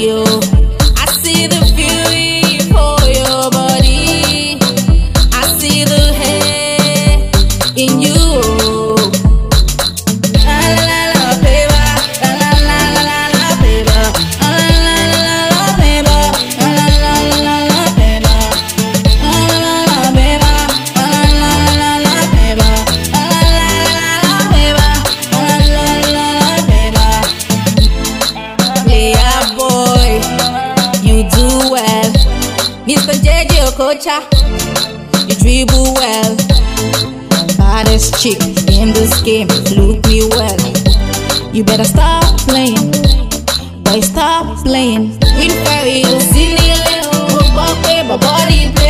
yo. I see the beauty for your body. I see the hair in you. La la la baby, la la la la la baby, la la la la baby, la la la la la baby, la la la baby, la la la la baby, la la la la baby. Yeah, boy, you do well. Mr. JJ Okocha, you dribble well. Baddest chick in this game, look me well. You better stop playing, boy, stop playing. Win fairy, you see me, little, my body.